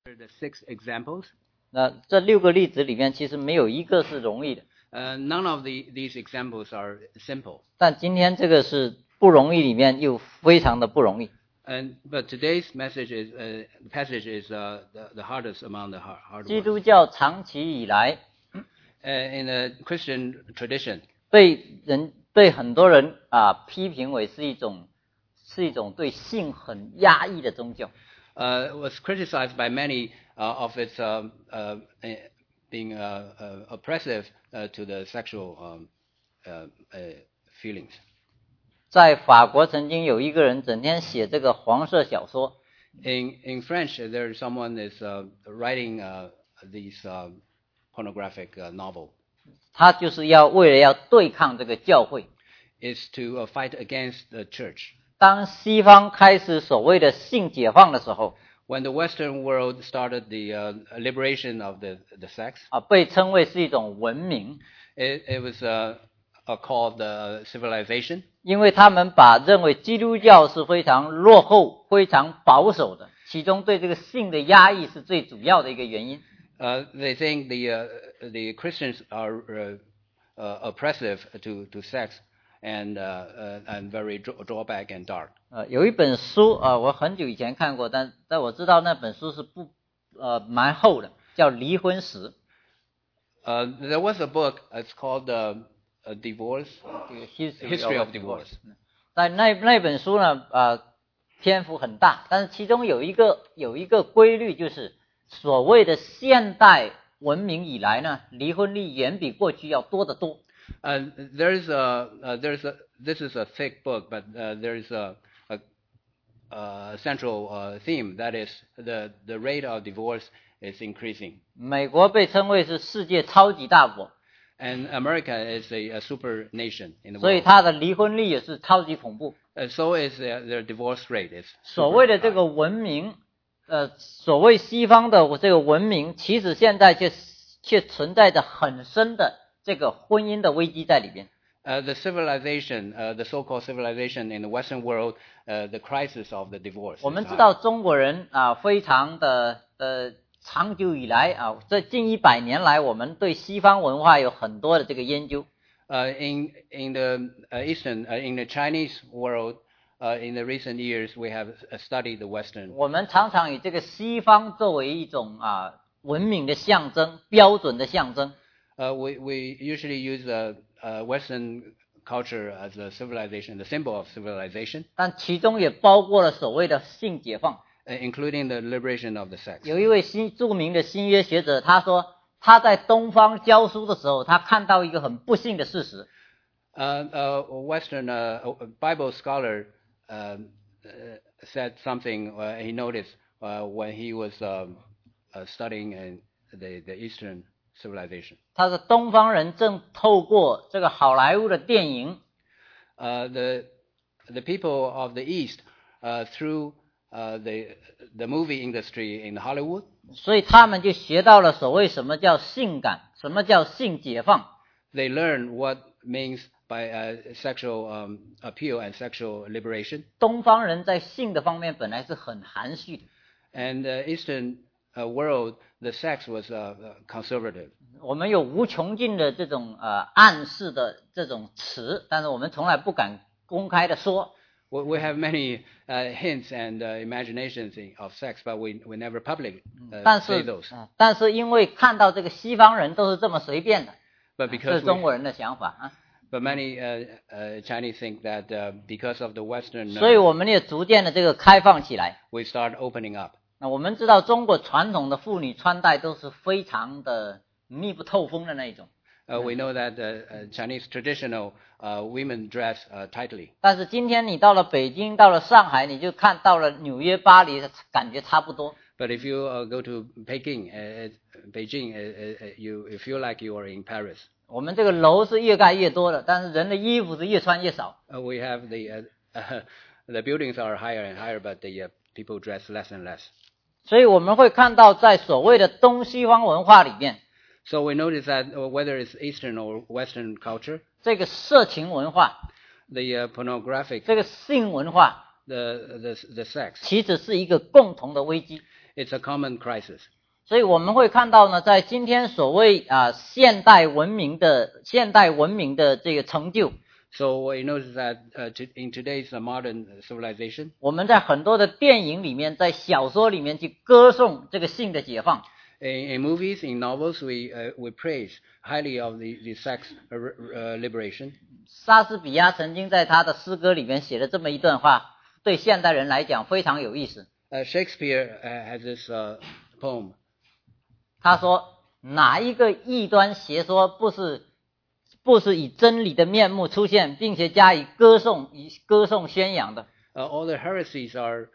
The 6 examples. 那这6个例子里面，其实没有一个是容易的。 None of these examples are simple. 但今天这个是不容易里面又非常的不容易。 But today's passage is the hardest among the hard ones. 基督教长期以来 ，in the Christian tradition, 被很多人批评为是一种对性很压抑的宗教。 Was criticized by many of its being oppressive to the sexual feelings. 在法国曾经有一个人整天写这个黄色小说。 In French, there is someone is writing these pornographic novel. 他就是为了要对抗这个教会。 Is to fight against the church. 当西方开始所谓的性解放的时候 ，when the Western world started the liberation of the sex, 被称为是一种文明。 It was called civilization. 因为他们认为基督教是非常落后、非常保守的，其中对这个性的压抑是最主要的一个原因。 They think the Christians are oppressive to sex and very drawback and dark. 有一本书我很久以前看过，但我知道那本书是蛮厚的，叫《离婚史》。 There was a book. It's called Divorce. History of Divorce. 在那本书呢，篇幅很大，但是其中有一个规律，就是所谓的现代文明以来呢，离婚率远比过去要多得多。 This is a thick book, but there is a central theme, that is the rate of divorce is increasing. 美国被称为是世界超级大国。 And America is a super nation in the world. 所以它的离婚率也是超级恐怖。 So is their divorce rate. 所谓的这个文明，所谓西方的这个文明，其实现在却存在着很深的这个婚姻的危机在里边。 The civilization, the so-called civilization in the Western world, the crisis of the divorce. 我们知道中国人非常的长久以来这近100年来，我们对西方文化有很多的这个研究。 In the Eastern, in the Chinese world, in the recent years, we have studied the Western. 我们常常以这个西方作为一种文明的象征、标准的象征。 We usually use Western culture as a civilization, the symbol of civilization. 但其中也包括了所谓的性解放。 Including the liberation of the sex. 有一位著名的新约学者，他说他在东方教书的时候，他看到一个很不幸的事实。 Western Bible scholar said something he noticed when he was studying in the Eastern civilization. 他说东方人正透过这个好莱坞的电影 ，the people of the East through the movie industry in Hollywood. 所以他们就学到了所谓什么叫性感，什么叫性解放。 They learn what means by sexual appeal and sexual liberation. 东方人在性的方面本来是很含蓄的。 And the Eastern world, the sex was conservative. 我们有无穷尽的这种暗示的这种词，但是我们从来不敢公开的说。 We have many hints and imaginations of sex, but we never publicly say those. 但是因为看到这个西方人都是这么随便的，是中国人的想法。 But many Chinese think that because of the Western, 所以我们也逐渐的这个开放起来。 We start opening up. 那我们知道中国传统的妇女穿戴都是非常的密不透风的那一种。 We know that Chinese traditional women dress tightly. 但是今天你到了北京，到了上海，你就看到了纽约、巴黎，感觉差不多。 But if you go to Beijing, you feel like you are in Paris. 我们这个楼是越盖越多的，但是人的衣服是越穿越少。 We have the buildings are higher and higher, but the people dress less and less. 所以我们会看到，在所谓的东西方文化里面。 So we notice that whether it's Eastern or Western culture, 这个色情文化 the pornographic, 这个性文化 the sex, 其实是一个共同的危机。 It's a common crisis. 所以我们会看到呢，在今天所谓现代文明的这个成就， So you notice that in today's modern civilization, 我们在很多的电影里面，在小说里面去歌颂这个性的解放。 in movies, in novels, we praise highly of the sex liberation. 莎士比亚曾经在他的诗歌里面写了这么一段话，对现代人来讲非常有意思。 Shakespeare has this poem. 他说：“哪一个异端邪说不是以真理的面目出现，并且加以歌颂宣扬的？” All the heresies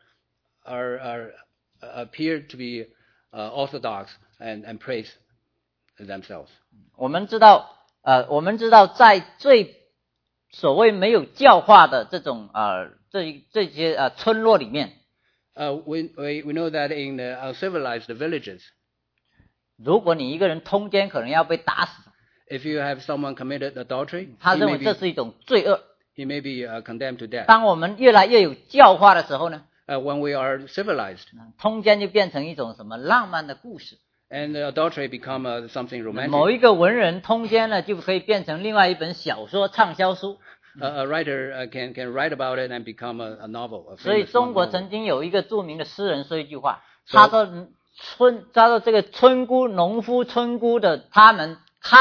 appear to be orthodox and praise themselves. 我们知道，在最所谓没有教化的这种这些村落里面 ，we know that in the uncivilized villages, 如果你一个人通奸，可能要被打死。 if you have someone committed adultery, 他认为这是一种罪恶。 he may be condemned to death. 当我们越来越有教化的时候呢， when we are civilized, 通奸就变成一种什么浪漫的故事。 and adultery become something romantic. 某一个文人通奸了，就可以变成另外一本小说畅销书。 A writer can write about it and become a novel. 所以中国曾经有一个著名的诗人说一句话，他说这个村姑、农夫、村姑的他们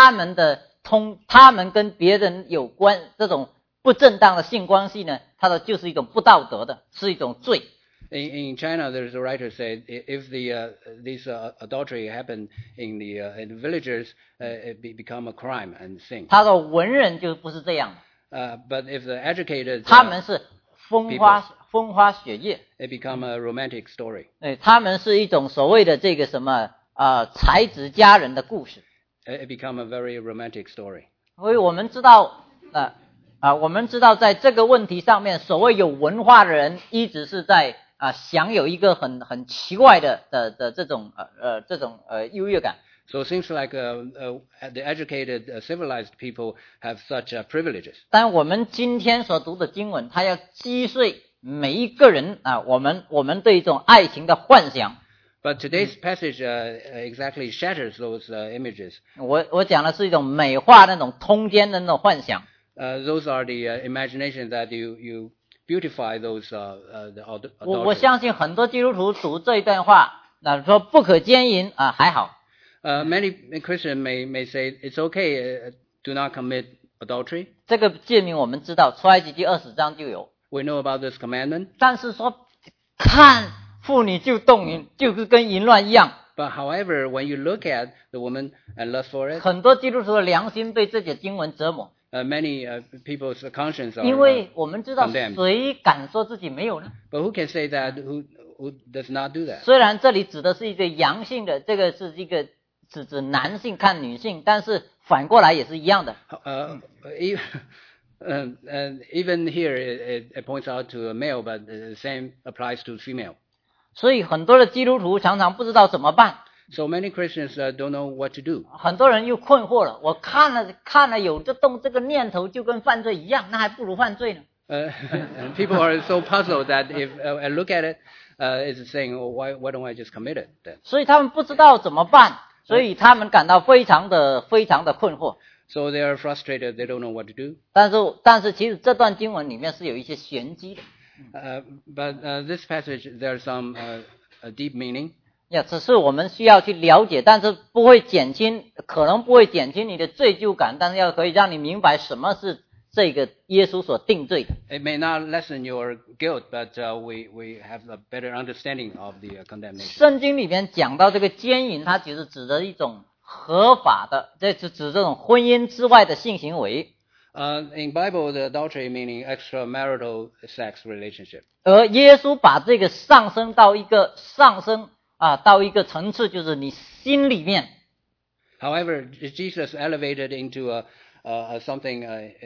跟别人有关这种不正当的性关系呢，他说就是一种不道德的，是一种罪。 In China, there's a writer said if this adultery happened in the villagers, it become a crime and sin. 他说文人就不是这样的。But if the educated, 他们是风花雪月 ，it become a romantic story. 他们是一种所谓的这个什么才子佳人的故事。 It become a very romantic story. 所以我们知道在这个问题上面，所谓有文化的人一直是在享有一个很奇怪的这种优越感。 So it seems like the educated, civilized people have such privileges. 但我们今天所读的经文，它要击碎每一个人我们对一种爱情的幻想。 But today's passage exactly shatters those images. 我讲的是一种美化那种通奸的那种幻想。 Those are the imagination that you beautify those the adultery. 我相信很多基督徒读这一段话，说不可奸淫还好。 Many Christians may say it's okay, do not commit adultery. 这个诫命我们知道，出埃及记20章就有。 We know about this commandment. 但是说看妇女就动淫，就是跟淫乱一样。 But however, when you look at the woman and lust for it, 很多基督徒的良心被这些经文折磨。 Many people's conscience are 因为我们知道谁敢说自己没有呢？ But who can say that? Who does not do that? 虽然这里指的是一个阳性的，这个是一个指男性看女性，但是反过来也是一样的。 Even here it points out to a male, but the same applies to female. 所以很多的基督徒常常不知道怎么办。 So many Christians don't know what to do. 很多人又困惑了，我看了有这动这个念头，就跟犯罪一样，那还不如犯罪呢。 And people are so puzzled that if I look at it, it's saying, why don't I just commit it then? 所以他们不知道怎么办，所以他们感到非常的困惑。 So they are frustrated. They don't know what to do. 但是其实这段经文里面是有一些玄机的。 But this passage there's some deep meaning. 只是我们需要去了解，但是不会减轻，可能不会减轻你的罪疚感，但是可以让你明白什么是这个耶稣所定罪的。 It may not lessen your guilt, but we have a better understanding of the condemnation. 圣经里面讲到这个奸淫，它其实指的一种合法的，这是指这种婚姻之外的性行为。 In Bible, the adultery meaning extramarital sex relationship. 而耶稣把这个上升到一个层次，就是你心里面。 However, Jesus elevated into something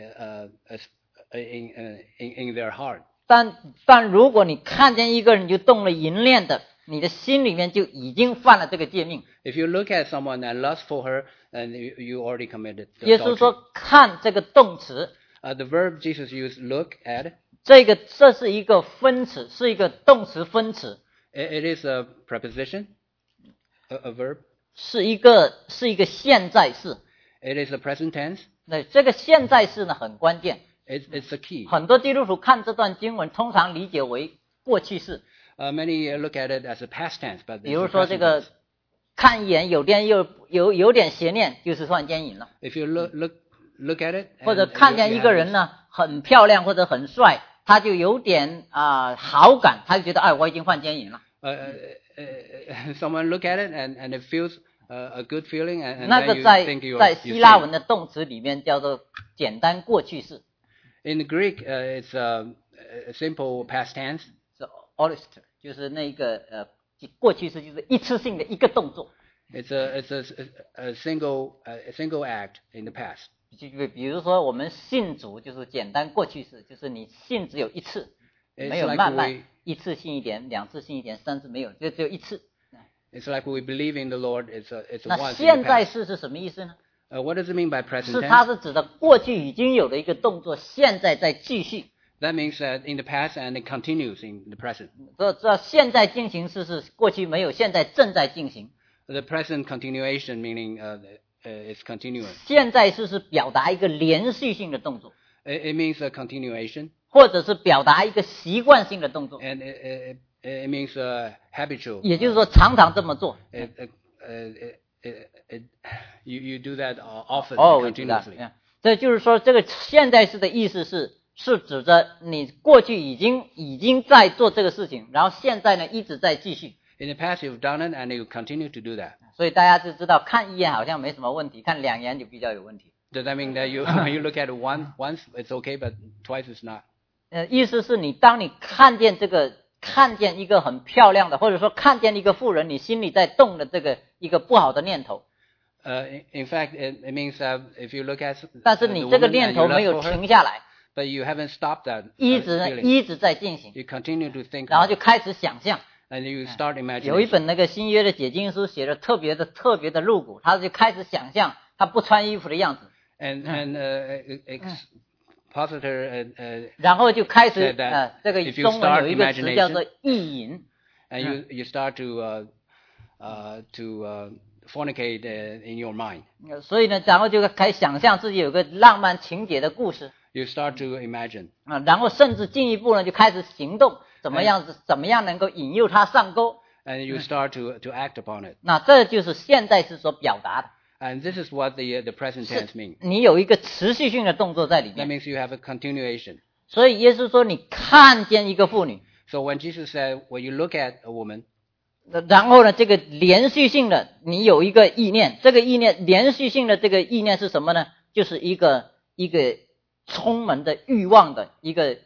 in their heart. 但如果你看见一个人就动了淫念的，你的心里面就已经犯了这个诫命。 If you look at someone and lust for her, and you already committed adultery. 耶稣说看这个动词。 The verb Jesus used, look at. 这是一个分词，是一个动词分词。 It is a preposition, a verb. 是一个现在式。 It is a present tense. 那这个现在式呢很关键。 It's a key. 很多基督徒看这段经文，通常理解为过去式。 Many look at it as a past tense, but 比如说这个看一眼有点邪念，就是犯奸淫了。 If you look at it, 或者看见一个人呢很漂亮或者很帅，他就有点好感，他就觉得我已经犯奸淫了。 Someone look at it and it feels a good feeling, and 那个 then you think 在希腊文的动词里面叫做简单过去式。 In Greek, it's a simple past tense. So olister 就是那个过去式，就是一次性的一个动作。 It's a single act in the past. 就比如说我们信主就是简单过去式，就是你信只有一次，没有慢慢一次信一点，两次信一点，三次没有，就只有一次。 It's like we believe in the Lord. It's a once. 那现在式是什么意思呢 ？What does it mean by present tense? 是它是指的过去已经有的一个动作，现在在继续。 That means that in the past and it continues in the present. 这现在进行式是过去没有，现在正在进行。 The present continuation meaning it's continuing. 现在式是表达一个连续性的动作。 It means a continuation. 或者是表达一个习惯性的动作。 And it means habitual. 也就是说常常这么做。 You do that often, continuously. 这就是说，这个现在式的意思是指着你过去已经在做这个事情，然后现在呢一直在继续。 In the past, you've done it, and you continue to do that. 所以大家就知道，看一眼好像没什么问题，看两眼就比较有问题。 Does that mean that you look at it once it's okay, but twice it's not? 意思是当你看见一个很漂亮的，或者说看见一个妇人，你心里在动的这个一个不好的念头。 In fact, it means that if you look at 但是你这个念头没有停下来。 But you haven't stopped that. 一直在进行。 You continue to think. 然后就开始想象。 And you start imagining. 有一本那个新约的解经书写的特别的露骨，他就开始想象他不穿衣服的样子。 And expositor 然后就开始这个中文有一个词叫做意淫。 And you start to fornicate in your mind. 所以呢，然后就开始想象自己有个浪漫情节的故事。 You start to imagine. 然后甚至进一步呢，就开始行动，怎么样能够引诱他上钩。 And you start to act upon it. 那这就是现在式所表达的。 And this is what the present tense means. 你有一个持续性的动作在里面。 That means you have a continuation. 所以耶稣说，你看见一个妇女。 So when Jesus said, when you look at a woman. 然后呢，这个连续性的，你有一个意念，这个意念连续性的这个意念是什么呢？就是一个充满的欲望的一个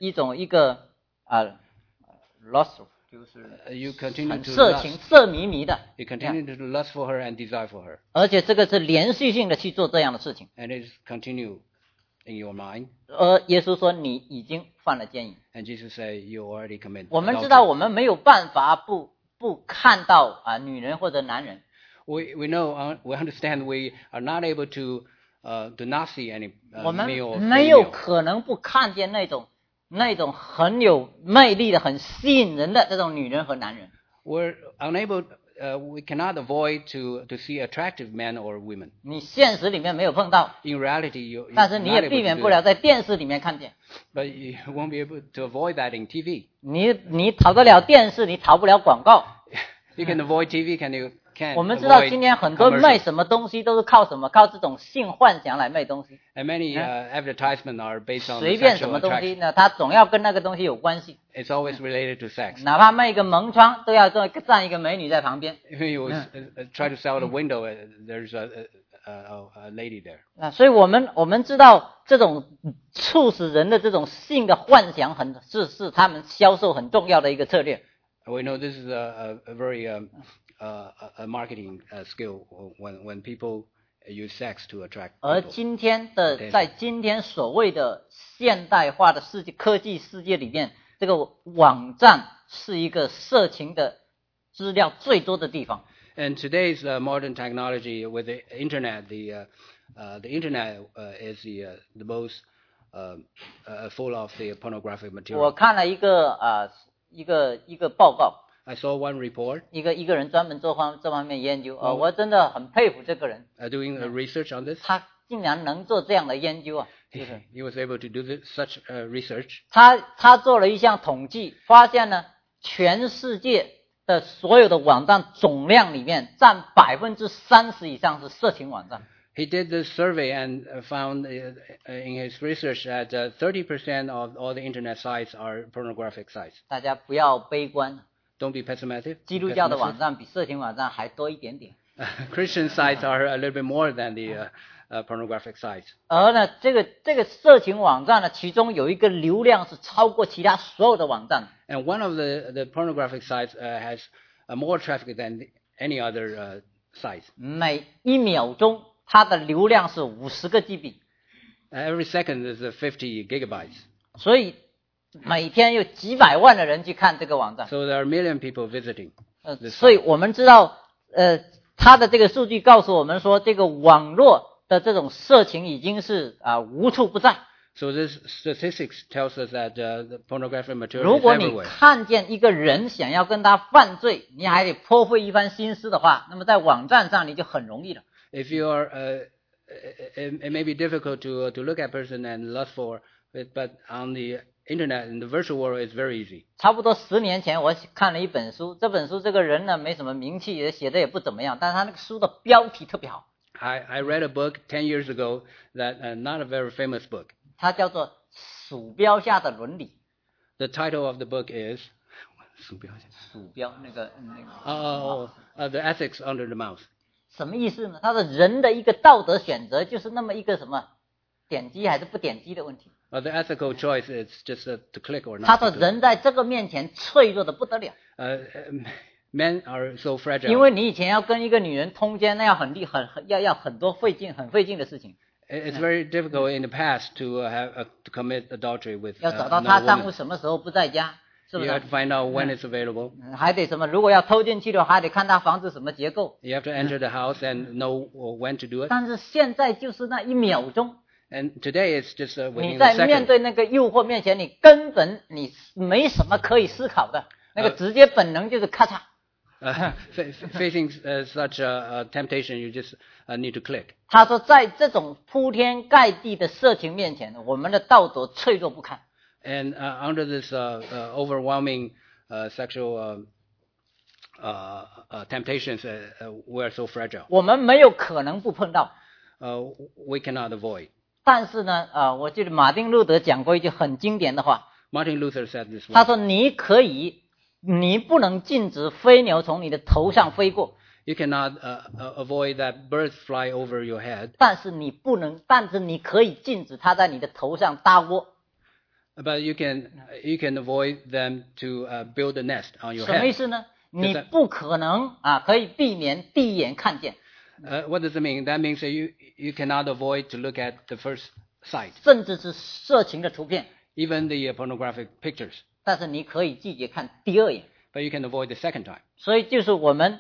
lust， 就是很色情色迷迷的。 You continue to lust for her and desire for her. 而且这个是连续性的去做这样的事情。 And it is continue in your mind. 耶稣说你已经犯了奸淫。 And Jesus said you already committed. 我们知道我们没有办法不看到女人或者男人。 We know, we understand we are not able to not see any male or female. 我们没有可能不看见那种很有魅力的、很吸引人的这种女人和男人。 We're unable, we cannot avoid to see attractive men or women. 你现实里面没有碰到。 In reality, 但是你也避免不了在电视里面看见。 But you won't be able to avoid that in TV. 你逃得了电视，你逃不了广告。 You can avoid TV, can you? 我们知道今天很多卖什么东西都是靠什么？靠这种性幻想来卖东西。 And many advertisements are based on 随便什么东西呢，它总要跟那个东西有关系。 It's always related to sex. 哪怕卖一个门窗，都要站一个美女在旁边。 If you try to sell the window, there's a lady there. 所以我们知道这种促使人的这种性的幻想是他们销售很重要的一个策略。 We know this is a very a marketing skill when people use sex to attract people. 而在今天所谓的现代化的科技世界里面，这个网站是一个色情的资料最多的地方。 And today's modern technology with the internet, the internet is the most full of the pornographic material. 我看了一个报告。 I saw one report 一个人专门做这方面研究，我真的很佩服这个人， doing research on this. 他竟然能做这样的研究啊！就是 He was able to do such research. 他做了一项统计，发现呢，全世界的所有的网站总量里面，占30%以上是色情网站。 He did this survey and found in his research that 30% of all the internet sites are pornographic sites. 大家不要悲观， Don't be pessimistic. 基督教的网站比色情网站还多一点点。 Christian sites are a little bit more than the pornographic sites. 而呢，这个色情网站呢，其中有一个流量是超过其他所有的网站。 And one of the pornographic sites has more traffic than any other sites. 每1秒钟它的流量是50个 GB， Every second is 50 gigabytes. 所以每天有几百万的人去看这个网站。 So there are a million people visiting. 所以我们知道，它的这个数据告诉我们说，这个网络的这种色情已经是无处不在。 So this statistics tells us that the pornographic material 如 is 果你 everywhere. 看见一个人想要跟他犯罪，你还得颇费一番心思的话，那么在网站上你就很容易了。 If you are, it may be difficult to look at a person and lust for it, but on the internet, in the virtual world, it's very easy. 差不多10年前，我看了一本书，这本书这个人呢没什么名气，也写的也不怎么样，但是他那个书的标题特别好， I read a book 10 years ago that not a very famous book. 它叫做《鼠标下的伦理》。 The title of the book is 鼠标那个 The Ethics Under the Mouse. 什么意思呢？他说人的一个道德选择就是那么一个什么点击还是不点击的问题。 The ethical choice is just to click or 他 not. 说 to click. 人在这个面前脆弱的不得了， Men are so fragile. 因为你以前要跟一个女人通奸，那要要很多费劲的事情， It's very difficult in the past to to commit adultery with 要找到她 another 丈夫 woman. 什么时候不在家，是不 You 是 have？to find out when it's available. 还得什么？如果要偷进去的话，还得看他房子什么结构。 You have to enter the house and know when to do it. 但是现在就是那1秒钟， And today it's just 你 within 在 a 面 second. 对那个诱惑面前，你根本你没什么可以思考的，那个直接本能就是咔嚓。 Facing such a temptation, you just need to click. 他说，在这种铺天盖地的色情面前，我们的道德脆弱不堪。 And under this overwhelming sexual temptations, we are so fragile. 我们没有可能不碰到。 We cannot avoid. 但是呢，我记得马丁路德讲过一句很经典的话， Martin Luther said this 他 one. 说：“你不能禁止飞鸟从你的头上飞过， You cannot avoid that birds fly over your head, 但是你可以禁止它在你的头上搭窝。 but you can avoid them to build a nest on your 什么意 head. 思呢？你不可能可以避免第一眼看见， What does it mean? That means that you cannot avoid to look at the first sight, 甚至是色情的图片， even the pornographic pictures. 但是你可以拒绝看第二眼。 But you can avoid the second time. 所以就是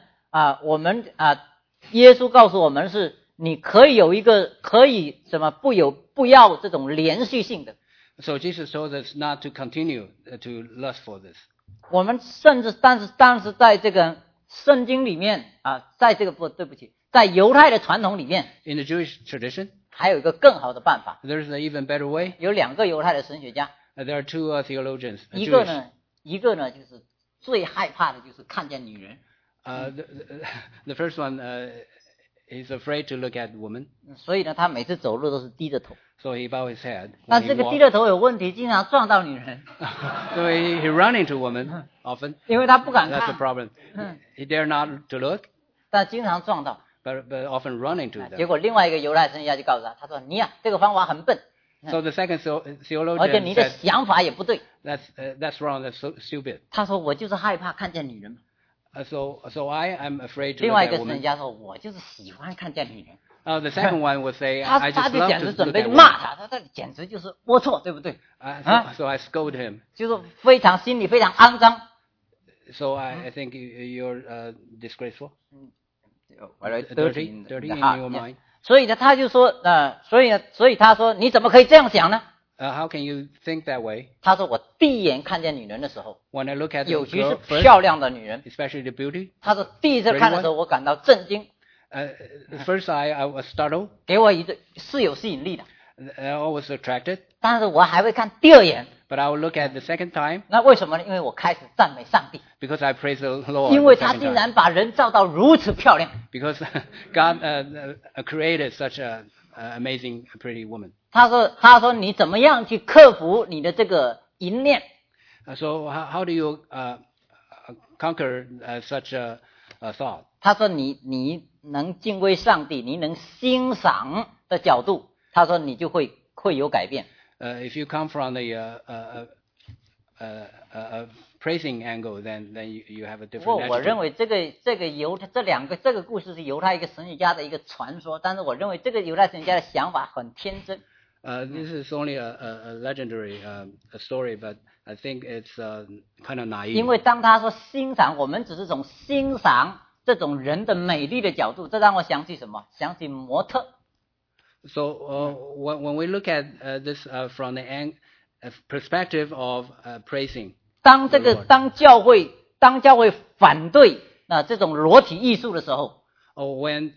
耶稣告诉我们是，你可以有一个可以不要这种连续性的。 So Jesus told us not to continue to lust for this. 我们甚至但是在这个圣经里面在犹太的传统里面， In the Jewish tradition, 还有一个更好的办法。 there's an even better way. 有2个犹太的神学家， There are two theologians. 一个 Jewish. 呢就是最害怕的就是看见女人， The first one is afraid to look at women, 所以呢他每次走路都是低着头。 so he bow his head. 但 when 这 he 个 walks. 低着头有问题，经常撞到女人， So he run into women often. 因为他不敢 That's the 看， problem. He dare not to look, 但经常撞到。 but often run into 结 them. 果另外一个犹太神学家就告诉他，他说你这个方法很笨， So the second 而且 theologian 你的 said, 想法也不对。 that's wrong, that's so stupid. 他说我就是害怕看见女人嘛。 So I am afraid to 另 look 外一 at 个神学 women. 家说，我就是喜欢看见女人。 The second one would say, 他 I 他 just 就 love 简 to 直准 look 备 at 骂 women. 他，他这简直就是龌龊，对不对？ So I scold him. 就是心里非常肮脏。 So I think you're disgraceful, dirty dirty in your mind. 所以呢，他就说所以他说你怎么可以这样想呢？ How can you think that way? 他说我第一眼看见女人的时候， When I look at the 尤其是 girl first, 漂亮的女人， especially the beauty, 他说第一次看的时候我感到震惊， first I was startled. 给我是有吸引力的， I was attracted, 但是我还会看第二眼， but I will look at the second time 那为什么呢？因为我开始赞美上帝， because I praise the Lord. 因为 the 他 second 竟 time. 然把人造到如此漂亮。 Because God created such a amazing, pretty woman. 他说你怎么样去克服你的这个淫念？ So how do you conquer such a thought? 他说你能敬畏上帝，你能欣赏的角度，他说你就会有改变。 If you come from the praising angle, then you have a 不过 different 我认 attitude. 为这个故事是犹太一个神学家的一个传说，但是我认为这个犹太神学家的想法很天真。 This is only a legendary story, but I think it's kind of naive. 因为当他说欣赏，我们只是从欣赏这种人的美丽的角度，这让我想起什么？想起模特。 So when we look at this from the perspective of praising, 当教会反对这种裸体艺术的时候， when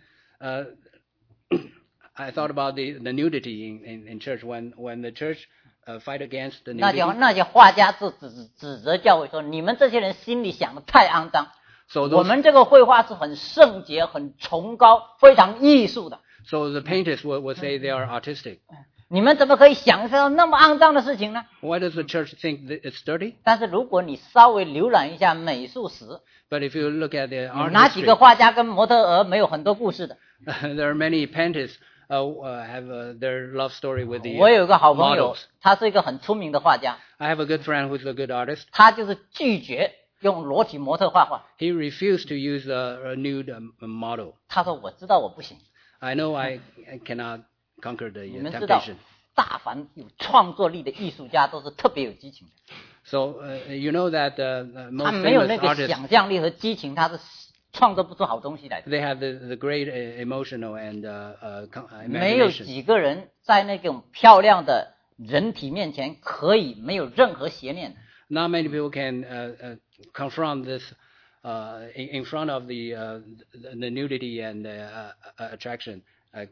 I thought about the nudity in church, when the church fight against the 那 nudity, 些画家就指责教会说，你们这些人心里想的太肮脏。 so 我 those, 们这个绘画是很圣洁、很崇高、非常艺术的。 so the painters would say they are artistic. 你们怎么可以想象到那么肮脏的事情呢？ Why does the church think that it's dirty? 但是如果你稍微浏览一下美术史， But if you look at the 有 art 哪几个 history, 画家跟模特儿没有很多故事的？ there are many painters have their love story with the 我有一个好朋友 models. 他是一个很出名的画家， I have a good friend who's a good artist. 他就是拒绝用裸体模特画画。 He refused to use a nude model. 他说：“我知道我不行。 I know I cannot conquer the 你们知道 temptation. 大凡有创作力的艺术家都是特别有激情的， So you know that 他 most 没有 famous 那个 artists, 想象力和激情，他是创作不出好东西来的。 they have the great emotional and 没有 imagination. 几个人在那种漂亮的人体面前可以没有任何邪念的。 Not many people can confront this in front of the nudity and attraction.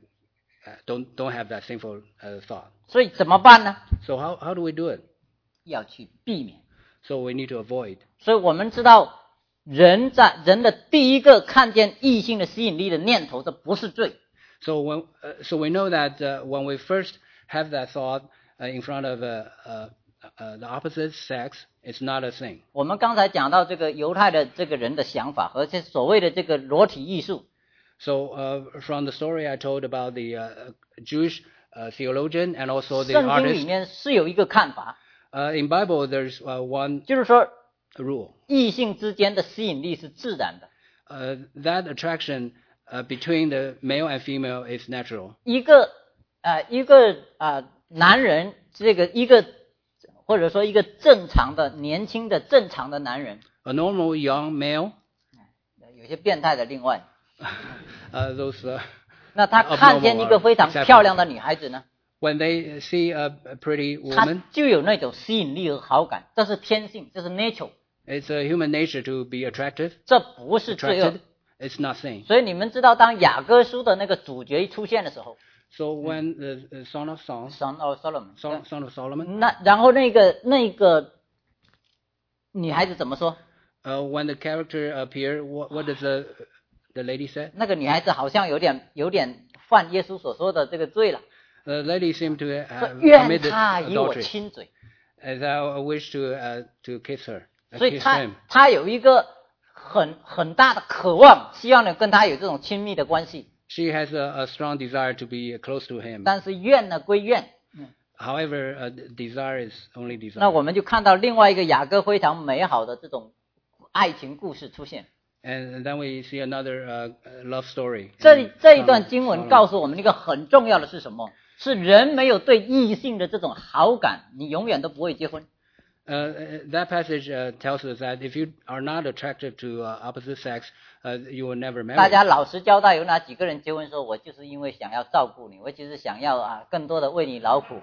Don't have that sinful thought. 所以怎么办呢？ So how do we do it? 要去避免。 So we need to avoid. 所以我们知道，人的第一个看见异性的吸引力的念头，这不是罪。 So we know that when we first have that thought in front of the opposite sex, it's not a sin. 我们刚才讲到这个犹太的这个人的想法和这所谓的这个裸体艺术， So from the story I told about the Jewish theologian and also the 圣经里 artist, 面是有一个看法， in Bible there's one 就是说 rule. 异性之间的吸引力是自然的。 That attraction between the male and female is natural. 一个男人，或者说一个正常的年轻的正常的男人， A normal young male, 有些变态的另外， those 那他看见一个非常漂亮的女孩子呢， when they see a pretty 他 woman, 就有那种吸引力和好感，这是天性，这是 nature， it's a human nature to be attractive, 这不是罪恶 attracted. It's not sin. 所以你们知道，当雅各书的那个主角一出现的时候 So when the Son of Songs, ，Son of Solomon， Son of Solomon, 然后那个女孩子怎么说？ when the character appear, what does the lady say? 那个女孩子好像有点犯耶稣所说的这个罪了， The lady seemed to 说 have 愿 committed 他与我 adultery, 亲嘴， as I wish to kiss her, 所以 kiss 他 him. 他有一个很大的渴望，希望能跟他有这种亲密的关系， She has a strong desire to be close to him. 但是愿呢归愿。 However, desire is only 那 desire. 我们就看到另外一个雅各非常美好的这种爱情故事出现。 And then we see another love story. 这一段经文告诉我们一个很重要的是什么？是人没有对异性的这种好感，你永远都不会结婚。 That passage tells us that if you are not attracted to opposite sex, you will never 大 marry. 家老实交代，有哪几个人结婚说我就是因为想要照顾你，我就是想要更多的为你劳苦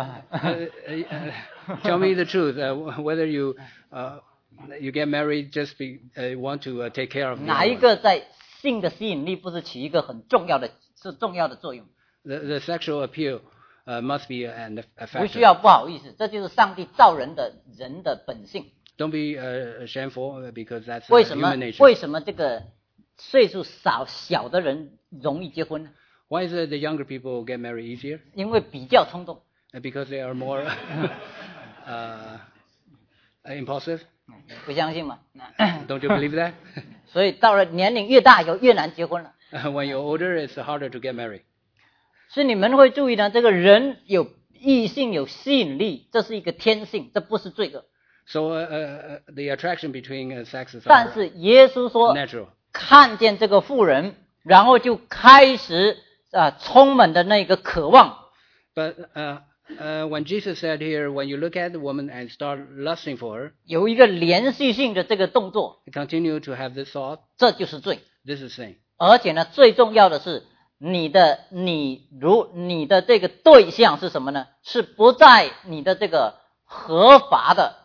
Tell me the truth, whether you get married just want to take care of 哪 the 一 other one. 个在性的吸引力不是起一个很重要的作用？ The sexual appeal must be a 不需 factor. 要不好意思，这就是上帝造人的本性。 Don't be shameful because that's 为什么 human nature. 这个岁数小的人容易结婚呢？ Why is it the younger people get married easier? 因为比较冲动。 Because they are more impulsive. 不相信吗？ Don't you believe that? 所以到了年龄越大，越难结婚了。 When you're older, it's harder to get married. 所以你们会注意呢，这个人有异性有吸引力，这是一个天性，这不是罪恶。 So the attraction between sexes 但 are 是耶稣说， natural. 看见这个妇人，然后就开始充满的那个渴望。 But when Jesus said here, when you look at the woman and start lusting for her, 有一个连续性的这个动作， you continue to have this thought, 这就是罪。 this is sin. 而且呢，最重要的是，你的这个对象是什么呢？是不在你的这个合法的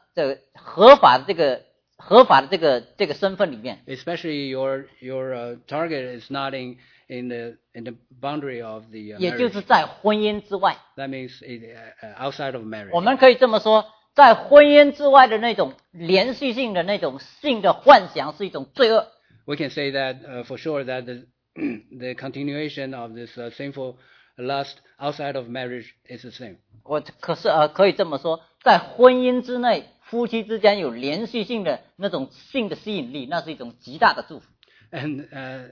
这个身份里面。 Especially your target is not in the boundary of the 也就 marriage. 是在婚姻之外。 That means outside of marriage. 我们可以这么说，在婚姻之外的那种连续性的那种性的幻想是一种罪恶。 We can say that for sure that the continuation of this sinful lust outside of marriage is a sin. 可是可以这么说，在婚姻之内，夫妻之间有连续性的那种性的吸引力，那是一种极大的祝福。 And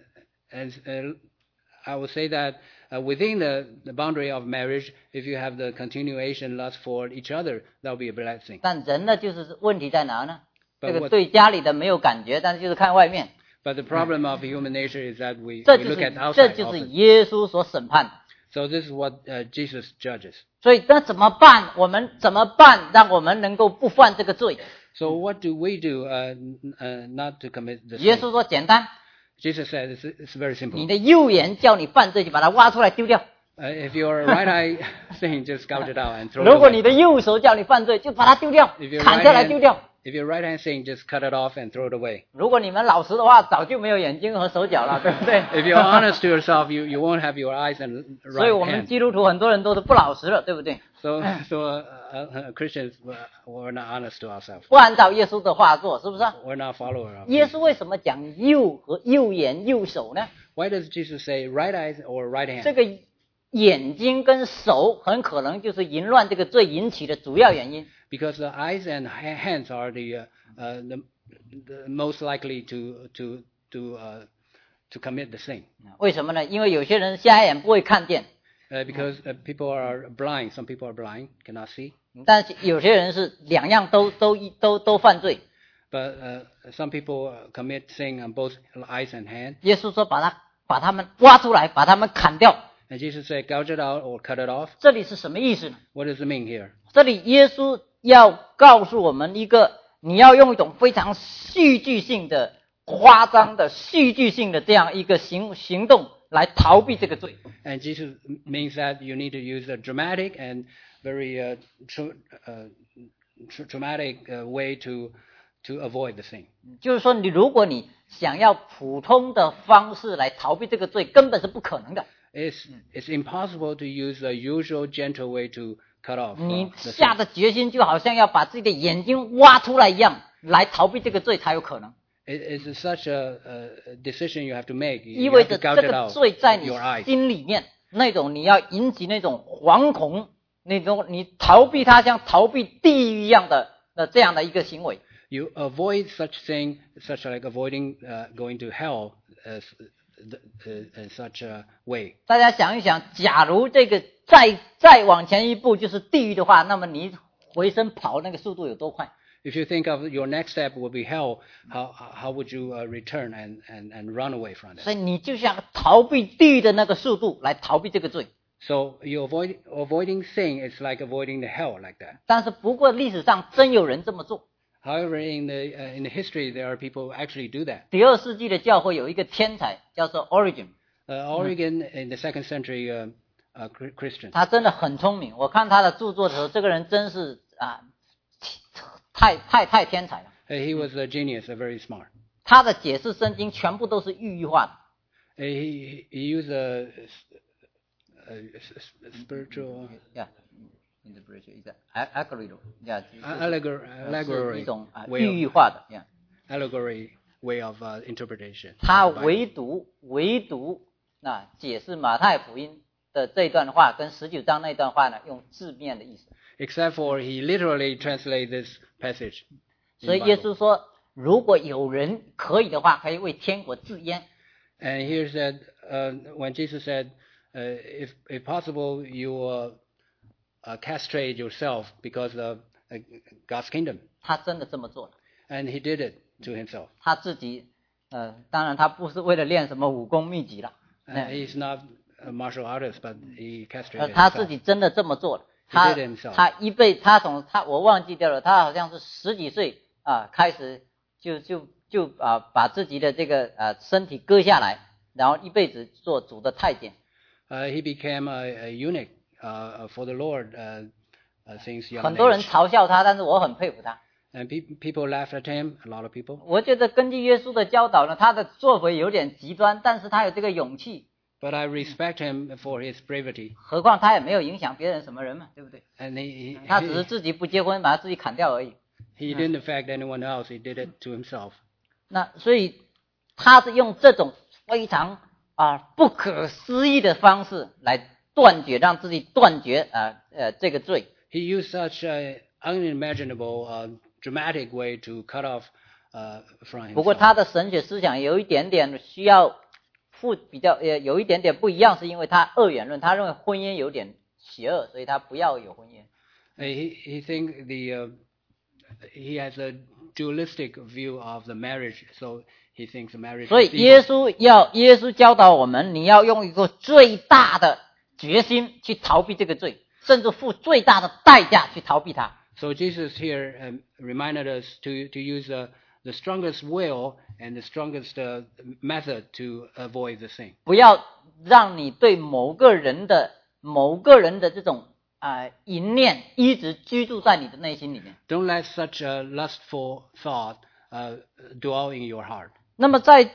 I would say that within the boundary of marriage, if you have the continuation lust for each other, that will be a blessing. 但人呢，就是问题在哪呢？ But 这个对家里的没有感觉，但是就是看外面。 But the problem of human nature is that we 这 look at 这 outside 就是 often. 耶稣所审判的。 So this is what Jesus judges. 所以那怎么办？我们怎么办，让我们能够不犯这个罪？ So what do we do not to commit the 耶 sin? 稣说简单， Jesus said it's very 你 simple. 的右眼叫你犯罪，就把它挖出来丢掉； If your right eye sin, just gouge it out and throw it 如果你 away. 的右手叫你犯罪，就把它丢掉 If，your 砍 right 下来丢掉。 if your right hand sin, just cut it off and throw it away. 如果你们老实的话，早就没有眼睛和手脚了，对不对？ If you're honest to yourself, you won't have your eyes and 所以 right 我们 hand. 基督徒很多人都是不老实了，对不对？ So Christians, we're not honest to ourselves. 不按照耶稣的话做，是不是？ We're not follower of 耶 Jesus. 稣为什么讲右和右眼、右手呢？ Why does Jesus say right eyes or right 这 hand? 个眼睛跟手很可能就是淫乱这个罪引起的主要原因。 Because the eyes and hands are the most likely to commit the sin. 为什么呢？因为有些人瞎眼不会看见， Because people are blind. Some people are blind, cannot see. 但是有些人是两样都犯罪。 But some people commit sin on both eyes and hand. 耶稣说把他们挖出来，把他们砍掉。 And Jesus said, gouge it out or cut it off. 这里是什么意思呢？ What does it mean here? 这里耶稣要告诉我们一个，你要用一种非常戏剧性的、夸张的、戏剧性的这样一个行动来逃避这个罪。 And Jesus means that you need to use a dramatic and very traumatic way to avoid the sin. 就是说，如果你想要普通的方式来逃避这个罪，根本是不可能的。 It's impossible to use the usual gentle way to cut off 你 the 下 sin. 的决心就好像要把自己的眼睛挖出来一样，来逃避这个罪才有可能。 It's such a decision you have to make. 意 You 味 have 着 to gouge 这 it 个 out 罪在 with 你 your eyes. 心里面那种你要引起那种惶恐，那种你逃避它像逃避地狱一样的这样的一个行为。 You avoid such thing, such like avoiding going to hell in such a way. 大家想一想，假如这个再往前一步就是地狱的话，那么你回身跑那个速度有多快？ If you think of your next step will be hell, how would you return and run away from it? 所以你就像逃避地狱的那个速度来逃避这个罪。 So you avoiding sin is like avoiding the hell like that. 但是不过历史上真有人这么做。 However, in the history, there are people actually do that. 第2世纪的教会有一个天才叫做 Origen， Origen in the 2nd century Christian. 他真的很聪明。我看他的著作的时候，这个人真是太天才了。 He was a genius, very smart. 他的解释圣经全部都是寓意化的。 He used a spiritual interpretation is allegory， allegory 一种寓意化的 allegory way of interpretation. 他唯独解释马太福音的这段话跟19章那段话呢，用字面的意思。 Except for he literally translate this passage. 所以耶稣说，如果有人可以的话，可以为天国制烟。 And here said, when Jesus said, if possible, you castrate yourself because of God's kingdom. 他真的这么做了。 And he did it to himself. 他自己，当然他不是为了练什么武功秘籍了。 He's not a martial artist, but he castrated 他 himself. 自己真的这么做了。 He did himself. 他我忘记掉了，他好像是10几岁开始就把自己的这个身体割下来，然后一辈子做主的太监。 He became a eunuch for the Lord since young age. 很多人嘲笑他，但是我很佩服他。 And people laughed at him, a lot of people. 我觉得根据耶稣的教导呢，他的作为有点极端，但是他有这个勇气。 But I respect him for his bravery. 何况他也没有影响别人什么人嘛，对不对？ And 他只是自己不结婚，把他自己砍掉而已。 he didn't affect anyone else. He did it to himself. 那所以他是用这种非常不可思议的方式来断绝，让自己断绝这个罪。 He used such an unimaginable, dramatic way to cut off from himself. 不过他的神学思想有一点点需要有一点点不一样，是因为他二元论，他认为婚姻有点邪恶，所以他不要有婚姻。 He think he has a dualistic view of the marriage, so he thinks marriage. 所以耶稣教导我们，你要用一个最大的决心去逃避这个罪，甚至付最大的代价去逃避它。 So Jesus here reminded us to use the strongest will and the strongest method to avoid the sin. 不要让你对某个人的这种淫念一直居住在你的内心里面。 Don't let such a lustful thought dwell in your heart. 那么在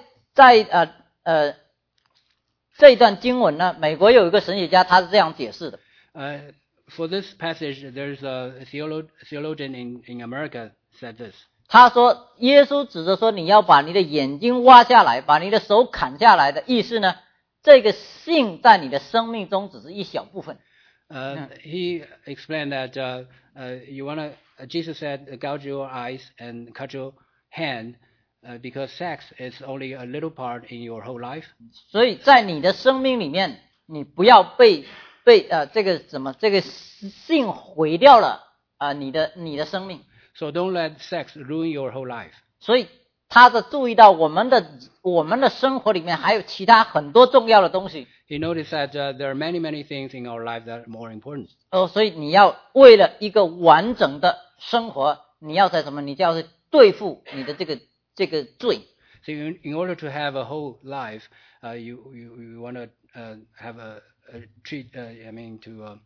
这一段经文呢，美国有一个神学家他是这样解释的。 For this passage, there's a theologian in America said this. 他说，耶稣指着说你要把你的眼睛挖下来，把你的手砍下来的意思呢，这个性在你的生命中只是一小部分。 He explained that Jesus said, gouge your eyes and cut your hand because sex is only a little part in your whole life. 所以在你的生命里面，你不要被这个性毁掉了你的生命。 So don't let sex ruin your whole life. 所以他注意到我们的生活里面还有其他很多重要的东西。 He noticed that there are many things in our life that are more important. 所以你要为了一个完整的生活，你要在什么？你就要是对付你的这个罪。 So in order to have a whole life, you want to have a treat. I mean to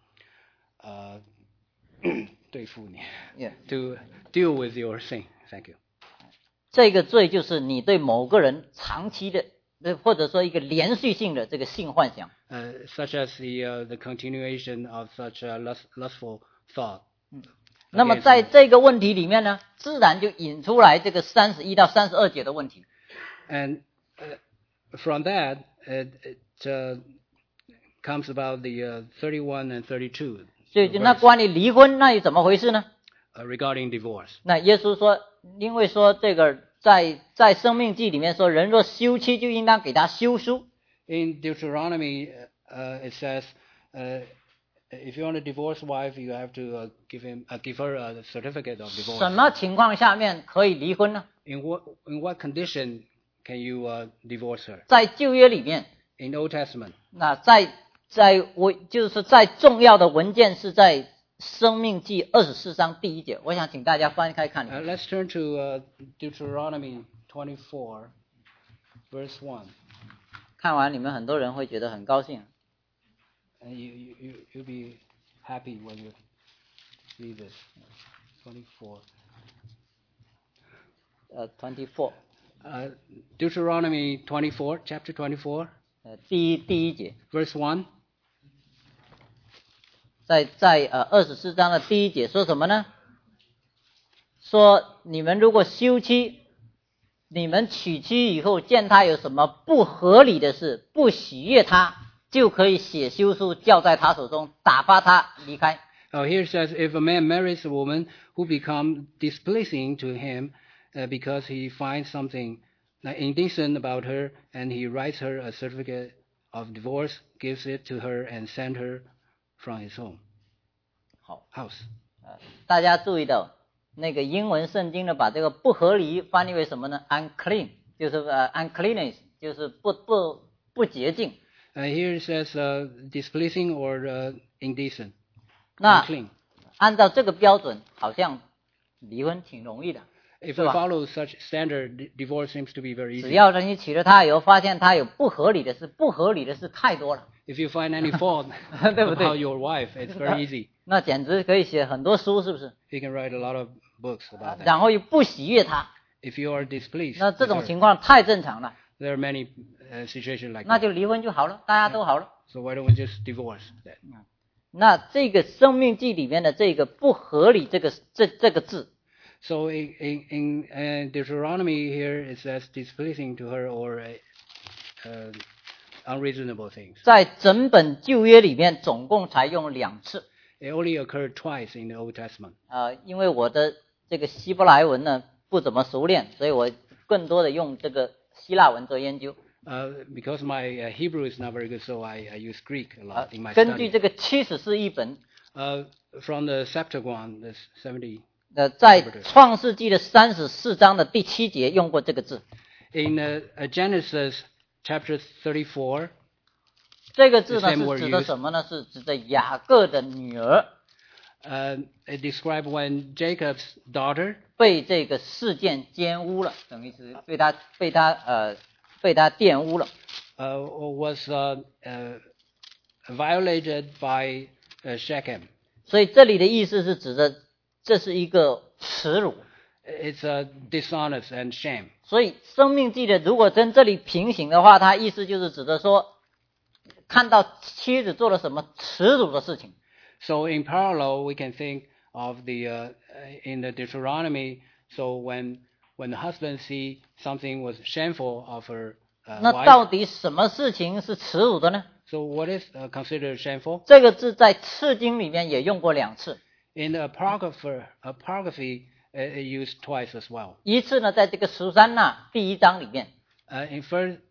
对付你 to deal with your sin. Thank you. 这个罪就是你对某个人长期的，或者说一个连续性的这个性幻想。 Such as the continuation of such a lustful thought. 那么在这个问题里面呢，自然就引出来这个31到32节的问题。 And from that, it comes about the 31 and 32. 所以那关于离婚，那又怎么回事呢？ Regarding divorce. 那耶稣说，因为说这个在生命记里面说，人若休妻就应当给他休书。 In Deuteronomy, it says, if you want to divorce wife, you have to give her a certificate of divorce. 什么情况下面可以离婚呢？ In what condition can you divorce her? 在旧约里面， In Old Testament. 那在就是在重要的文件是在生命记24章第1节，我想请大家翻开看。 Let's turn to Deuteronomy 24, verse 1. 看完你们很多人会觉得很高兴。 And you'll be happy when you read this. 24. 24. Deuteronomy 24, chapter 24. 第一节 Verse 1. 在24章的第1节说什么呢？说你们如果休妻，你们娶妻以后见他有什么不合理的事，不喜悦他，就可以写休书交在他手中，打发他离开。 Here it says, if a man marries a woman who becomes displeasing to him because he finds something indecent about her, and he writes her a certificate of divorce, gives it to her, and sends her from his home. 好 house. 大家注意到那个英文圣经呢，把这个不合理翻译为什么呢 ？unclean， 就是uncleanness， 就是不洁净。 Here it says displeasing or indecent. 那 unclean. 按照这个标准，好像离婚挺容易的。 If we follow such standard, divorce seems to be very easy. 只要你娶了她以后，发现她有不合理的事，不合理的事太多了。 If you find any fault 对不对 about your wife, it's very easy. 那简直可以写很多书，是不是？ You can write a lot of books about that. 然后又不喜悦她， If you are displeased, 那这 with 种 her, 情况太正常了， there are many situations like 那 that. 就离婚就好了，大家都好了。 So why don't we just divorce that? 那这个《生命记》里面的这个不合理这个字， So in Deuteronomy here it says displeasing to her or unreasonable things. 在整本旧约里面总共才用2次。 It only occurred twice in the Old Testament. 因为我的这个希伯来文呢不怎么熟练，所以我更多的用这个希腊文做研究。 Because my Hebrew is not very good, so I use Greek a lot in my 根据 study. 这个74译本， From the Septuagint, the 70. 在创世纪的34章的第7节用过这个字。 In Genesis chapter 34, 这个字呢 The same word 是指的 used. 什么呢？是指的雅各的女儿 it describes when Jacob's daughter 被这个事件玷污了，等于是被他玷污了。 was violated by Shechem. 所以这里的意思是指的这是一个耻辱。 It's dishonest and shame. 所以生命记的如果跟这里平行的话，它意思就是指的说，看到妻子做了什么耻辱的事情。 So in parallel, we can think of the in the Deuteronomy. So when the husband see something was shameful of her 那 wife. 到底什么事情是耻辱的呢？ So what is considered shameful? 这个字在次经里面也用过2次， In the apocryphy, it used twice as well. 一次呢在这个苏珊娜第1章里面， In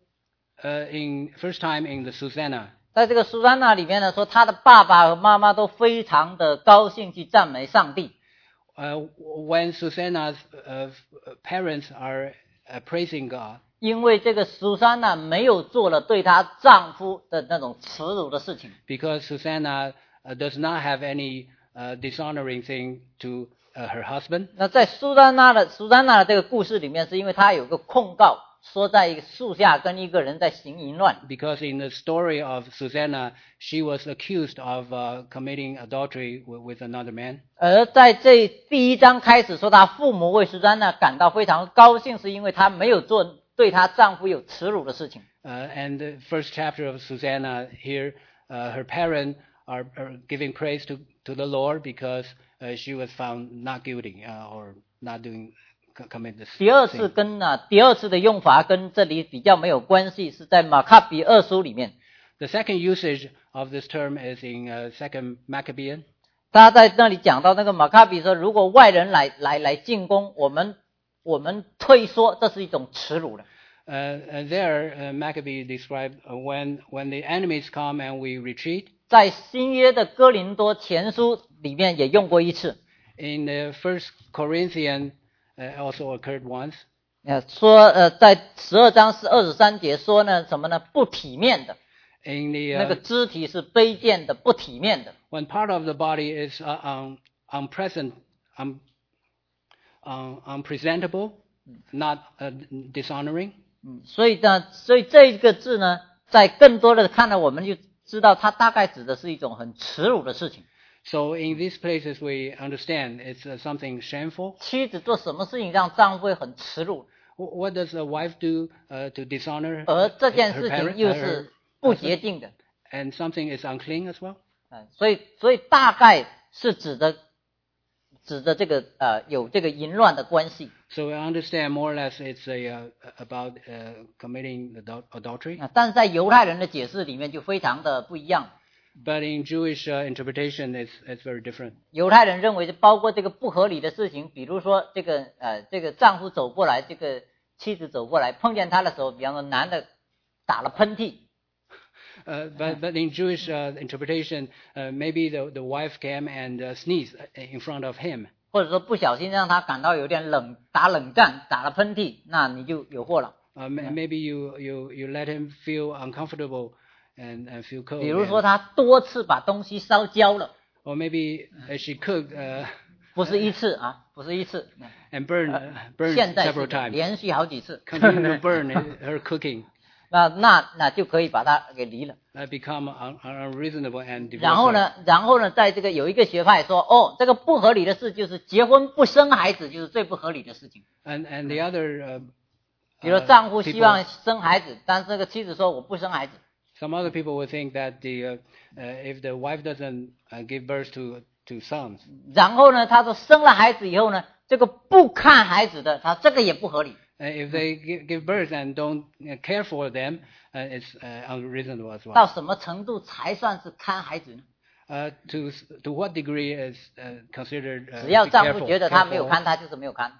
first time in the Susanna. 在这个苏珊娜里面呢说，她的爸爸和妈妈都非常的高兴去赞美上帝。 When Susanna's parents are praising God. 因为这个苏珊娜没有做了对她丈夫的那种耻辱的事情。 Because Susanna does not have any dishonoring thing to her husband. 那在苏珊娜的这个故事里面，是因为她有个控告，说在一个树下跟一个人在行淫乱。 Because in the story of Susanna, she was accused of committing adultery with another man. 而在这第1章开始说，她父母为苏珊娜感到非常高兴，是因为她没有做对她丈夫有耻辱的事情。 And the first chapter of Susanna here, her parents are giving praise to the Lord because she was found not guilty or not commit this 第二次 sin. 第二次的用法跟这里比较没有关系，是在马卡比2书里面。 The second usage of this term is in 2 Maccabean. 他在那里讲到那个马卡比说，如果外人来进攻，我们退缩，这是一种耻辱的。 There, Maccabee described when the enemies come and we retreat. 在新约的哥林多前书里面也用过1次。 In the 1 Corinthians, also occurred once. 说在12章是23节说呢什么呢？不体面的。 In 那个 the 肢体是卑贱的、不体面的。 when part of the body is unpresentable, not dishonoring. 所以这个字呢，在更多的看到我们就知道，它大概指的是一种很耻辱的事情。 So in these places we understand it's something shameful. 妻子做什么事情让丈夫会很耻辱？ What does a wife do to dishonor 而这件 her 事 parent, 情又是不洁净的。 and something is unclean as well? 所以大概是指的这个有这个淫乱的关系。 So we understand more or less it's about committing adultery. 但是在犹太人的解释里面就非常的不一样。 But in Jewish interpretation, it's very different. 犹太人认为包括这个不合理的事情，比如说这个丈夫走过来，这个妻子走过来碰见他的时候，比方说男的打了喷嚏。 But in Jewish interpretation, maybe the wife came and sneezed in front of him. 或者说不小心让他感到有点打冷战，打了喷嚏，那你就有祸了。 Maybe you let him feel uncomfortable and feel cold. 比如说他多次把东西烧焦了， Or maybe she cooked 不是一次啊，不是一次， and burned 现在 several 是 times. 连续好几次， Continue to burn her cooking. 那就可以把他给离了。 Become unreasonable and divorce 然后呢，在这个有一个学派说，这个不合理的事就是结婚不生孩子，就是最不合理的事情。 her. And the other 比如丈夫希望生孩子，但是这个妻子说我不生孩子。 some other people will think that if the wife doesn't give birth to sons, 然后呢，他说生了孩子以后呢，这个不看孩子的，他这个也不合理。 if they give birth and don't care for them, it's unreasonable as well. 到什么程度才算是看孩子呢？ To what degree is considered 只要丈夫 careful, 觉得他没有 careful? 看，他就是没有看。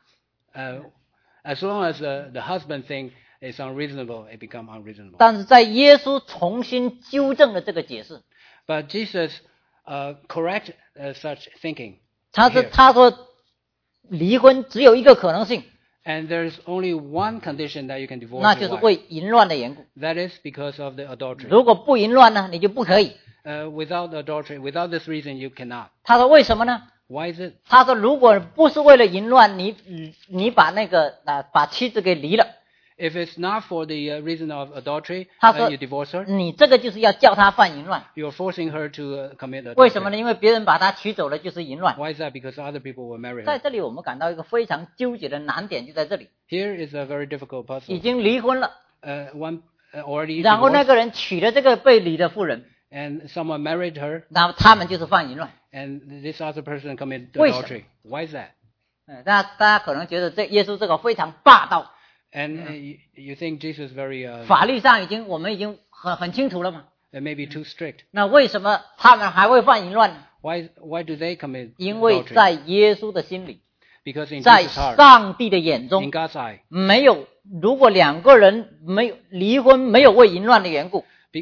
As long as the husband thinks it's unreasonable, it becomes unreasonable. 但是在耶稣重新纠正了这个解释， But Jesus correct such thinking. 他说离婚只有一个可能性， And there's only one condition that you can divorce 那 your 就是 wife. 为淫乱的缘故。 That is because of the adultery. 如果不淫乱呢，你就不可以。 Without adultery, without this reason, you cannot. 他说为什么呢？ Why is it? 他说如果不是为了淫乱，你把把妻子给离了， If it's not for the reason of adultery, 他说 you divorce her. 你这个就是要叫他犯淫乱。 You're forcing her to commit adultery. 为什么呢？因为别人把他娶走了就是淫乱。 Why is that? Because other people will marry 在 her. 这里我们感到一个非常纠结的难点就在这里， Here is a very difficult 已 puzzle. 经离婚了， One already 然后那 divorced, 个人娶了这个被离的妇人， and someone married her, 那么他们就是犯淫乱。 and this other person committed 为什么？ adultery. Why is that? 大家可能觉得耶稣这个非常霸道， And you think Jesus very 法律上我们已经很清楚了嘛？ maybe too strict. 那为什么他们还会犯淫乱呢？ Why do they commit 因为 adultery? 在耶稣的心里， Because in 在 Jesus' heart, 上帝的眼中 in，God's eye, 没有，如果两个人没有离婚，没有为淫乱的缘故，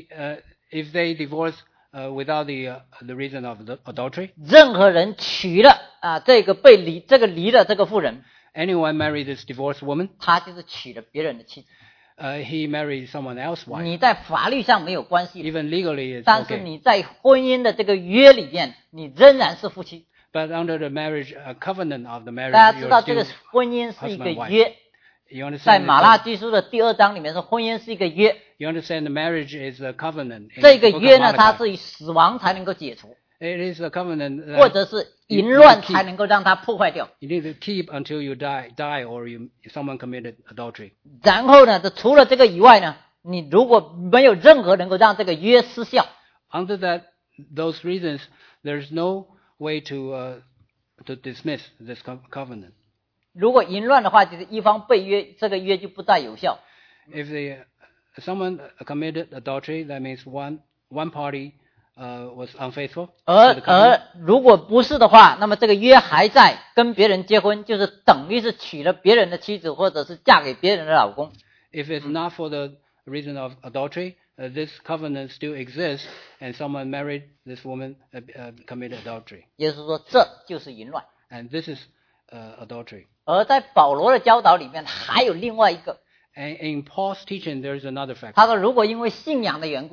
if they divorce without the reason of the adultery, 任何人娶了这个离的这个妇人， anyone married this divorced woman, 他就是娶了别人的妻子。 he married someone else's wife. 你在法律上没有关系， Even legally, it's 但是 okay. 你在婚姻的这个约里面，你仍然是夫妻。 But under the marriage covenant of the 大家 marriage, 知道 you're 这个 still 婚姻是一个 husband and 约， you 在 understand. 马拉基书的第2章里面说，婚姻是一个约。 You understand the marriage is a covenant. in 这个 the book of 约呢，它 Malachi. 是以死亡才能够解除， It is a covenant 或 that 者是淫乱才能够让它破坏掉。 you need to keep until you die, or someone committed adultery. 然后呢，除了这个以外呢，你如果没有任何能够让这个约失效， Under those reasons, there's no way to dismiss this covenant. 如果淫乱的话，就是一方被约，这个约就不再有效。 If someone committed adultery, that means one party was unfaithful. to the covenant. 而如果不是的话，那么这个约还在，跟别人结婚，就是等于是娶了别人的妻子，或者是嫁给别人的老公。 If it's not for the reason of adultery, this covenant still exists, and someone married this woman committed adultery, 也就是说，这就是淫乱。 and this is adultery. 而在保罗的教导里面，还有另外一个， And in Paul's teaching, there's another factor. 他说，如果因为信仰的缘故，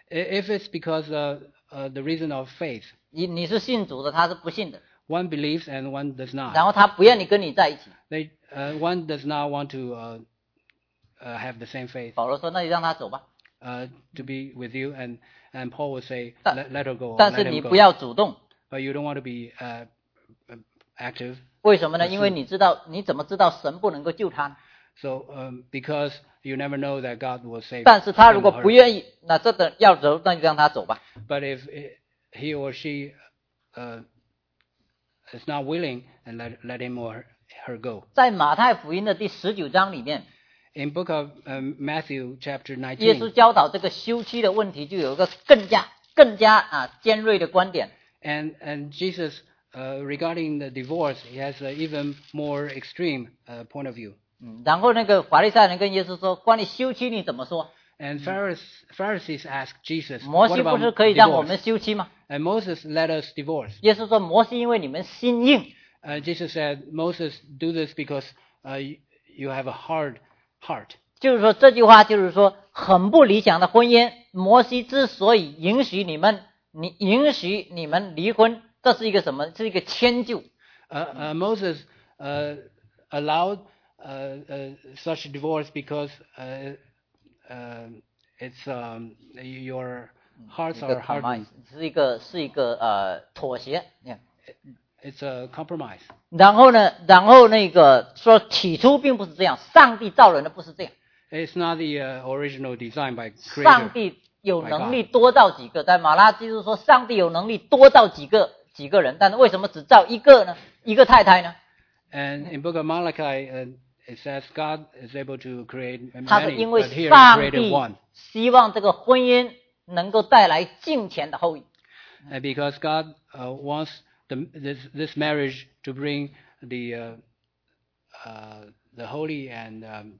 If it's because the reason of faith, 你是信主的，他是不信的， one believes and one does 然 not. 后他不愿意跟你在一起。 One does not want to have the same faith 保罗说：“那就让他走吧， to be with you, and Paul would say, 但 let her go, 但 let 是 him 你 go. 不要主动。 But you don't want to be active. 为什么呢？因为你怎么知道神不能够救他呢？ So because you never know that God will save. 但是他如 him 果 or 不 her. 愿意，那这个要走，那就让他走吧。 But if he or she is not willing, and let him or her go. 在马太福音的第19章里面， In book of Matthew chapter 耶稣 19, 教导这个休妻的问题，就有一个更加尖锐的观点。 and Jesus regarding the divorce, he has an even more extreme point of view. 然后那个法利赛人跟耶稣说：“关于休妻你怎么说？ And Pharisees asked Jesus, 摩 what 西不 about 是可以让我 divorce? 们休妻吗？” And Moses let us divorce. 耶稣说：“摩西因为你们心硬， Jesus said, Moses do this because you have a hard heart. 就是说这句话就是说很不理想的婚姻。摩西之所以允许你们离婚，这是一个什么？是一个迁就。 Moses allowed such divorce because it's your hearts 一个 are hardened. compromise，是一个妥协。 It's a compromise. 然后那个说起初并不是这样，上帝造人的不是这样， It's not the original design by 上 Creator. 帝有能力多造几个，在马拉基书说上帝有能力多造几个人，但是为什么只造一个呢？一个太太呢？ And in book of Malachi, it says God is able to create 他是 many, 因为 but here he 上 created 帝 one. 希望这个婚姻能够带来敬虔的后裔。 And because God wants this marriage to bring the holy and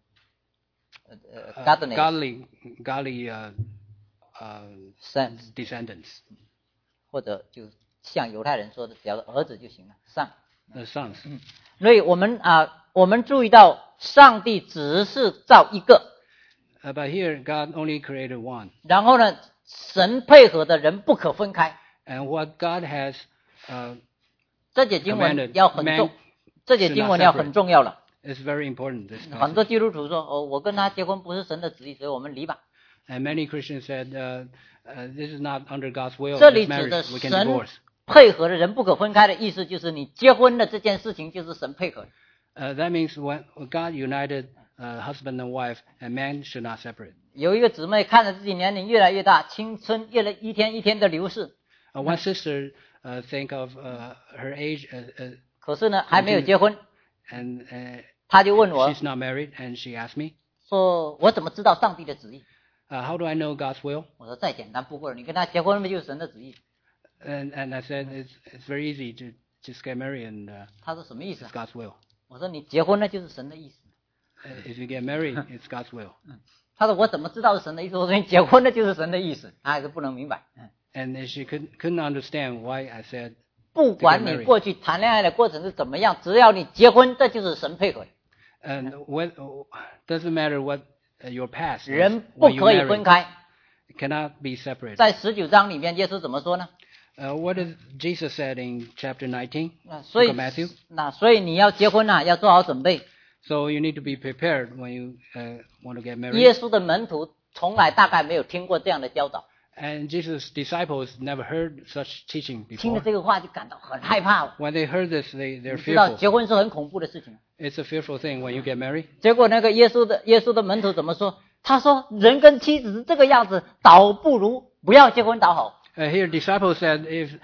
godliness godly sense， descendants, 或者就像犹太人说的，只要儿子就行了，son。 the sons. 所以我们注意到，上帝只是造一个， But here God only created one. 然后呢，神配合的人不可分开。 And what God has 这节经文 commanded 要很 man 重，这节经文要很重要了。 is very important. This 很多 passage. 基督徒说：“哦，我跟他结婚不是神的旨意，所以我们离吧。 And many Christians said, this is not under God's will. 这里 This 指的 marriage we can 神 divorce. 配合的人不可分开的意思，就是你结婚的这件事情就是神配合的。 That means when God united husband and wife, and man should not separate. 有一个姊妹看着自己年龄越来越大，青春一天一天的流逝， One sister think of her age, 可是呢还没有结婚， and 她就问我 she's not married, and she asked me, 说：“我怎么知道上帝的旨意？” how do I know God's will? 我说：“再简单不过了，你跟他结婚不就是神的旨意 And I said, it's very easy to just get married, and？” 他说：“什么意思 it's God's will. 我说：“你结婚了就是神的意思。” If you get married, it's God's will. 他说：“我怎么知道是神的意思？”我说：“你结婚了就是神的意思。”他还是不能明白。 And she couldn't understand why I said, 不管你过去谈恋爱的过程是怎么样，只要你结婚，这就是神配合的。 and doesn't matter what your past is, 人不 when you 可以分 marry, 开。 cannot be separated. 在19章里面，耶稣怎么说呢？ What does Jesus said in chapter 19, 所 book 以 of Matthew? 所以你要结婚啊，要做好准备。 So you need to be prepared when you want to get 耶 married. 稣的门徒从来大概没有听过这样的教导， And Jesus' disciples never heard such teaching 听了 before. 这个话就感到很害怕。 When they heard this, they're 你知道 fearful. 结婚是很恐怖的事情。 It's a fearful thing when you get married. 结果那个耶稣的门徒怎么说？他说：“人跟妻子是这个样子，倒不如不要结婚倒好。” Here, disciples said,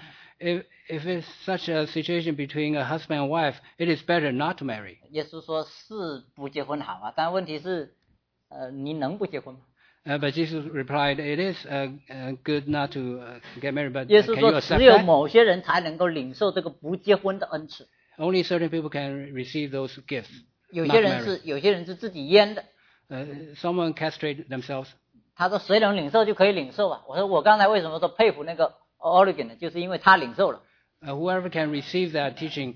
if it's such a situation between a husband and wife, it is better not to marry. 耶稣说是不结婚好啊，但问题是，你能不结婚吗？ But Jesus replied, it is good not to get married, but 耶 can 稣 you 说， accept 只有 that? 某些人才能够领受这个不结婚的恩赐， Only certain people can receive those gifts. 有 not 些 to 人 marry. 有些人是自己阉的。 Someone castrate themselves. 他说谁能领受就可以领受啊。我说我刚才为什么说佩服那个 Origen 呢？就是因为他领受了。 Whoever can receive that teaching,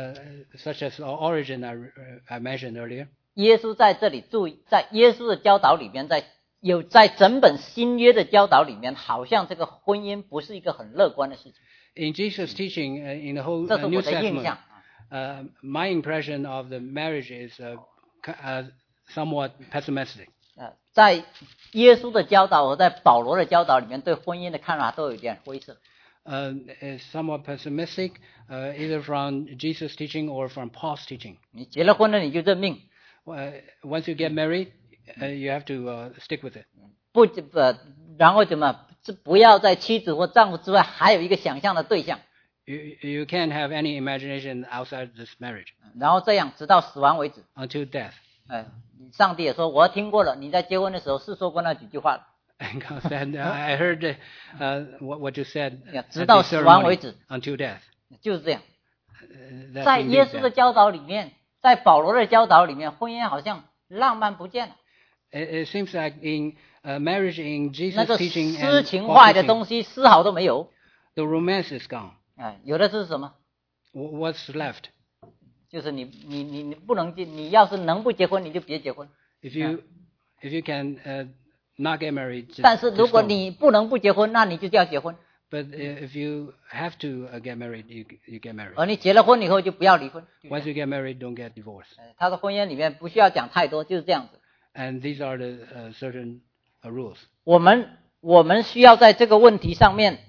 such as Origen I mentioned earlier. 耶稣在这里注意，在耶稣的教导里边，在有在整本新约的教导里面，好像这个婚姻不是一个很乐观的事情。 In Jesus' teaching in the whole 这是 New 我的印 Testament, 象。 my impression of the marriage is somewhat pessimistic. 在耶稣的教导和在保罗的教导里面，对婚姻的看法都有点灰色。 Is somewhat pessimistic, either from Jesus' teaching or from Paul's teaching. 你结了婚了，你就认命。 Once you get married, you have to stick with it. 然后怎么不要在妻子或丈夫之外还有一个想象的对象。 You can't have any imagination outside this marriage. 然后这样直到死亡为止。 Until death. 上帝也说，我听过了，你在结婚的时候是说过那几句话了。 And God said, I heard what you said. 直到死亡为止。 Until death. 就是这样。在耶稣的教导里面，在保罗的教导里面，婚姻好像浪漫不见了。 It seems like in marriage in Jesus' teaching 那个诗情画的东西丝毫都没有。 The romance is gone. 有的是什么 ？What's left? 就是你不能你要是能不结婚，你就别结婚。 If you can not get married. 但是如果你不能不结婚，那你就要结婚。 But if you have to get married, you get married. 而你结了婚以后就不要离婚。 Once you get married, don't get divorced. 他的婚姻里面不需要讲太多，就是这样子。 And these are the certain rules. 我们需要在这个问题上面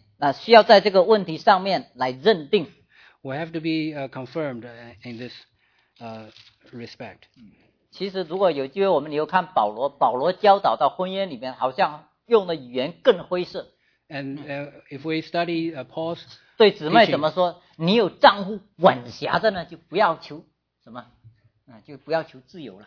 来认定。 We have to be confirmed in this respect. 其实如果有机会，我们以后看保罗教导到婚姻里面，好像用的语言更灰色。 And if we study Paul's 对姊妹怎么说？你有丈夫管辖着呢，就不要求什么，就不要求自由了。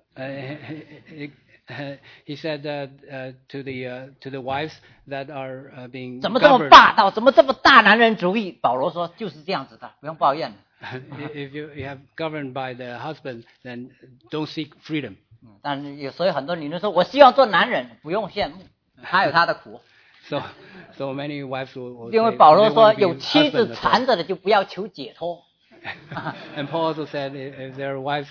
He said to the wives that are being 怎么这么霸道？怎么这么大男人主义？保罗说就是这样子的，不用抱怨。 If you have governed by the husband, then don't seek freedom. 但是所以很多女人说，我希望做男人，不用羡慕，他有他的苦。 So many wives will 因为保罗说，有妻子缠着的就不要求解脱。 And Paul also said, if their wives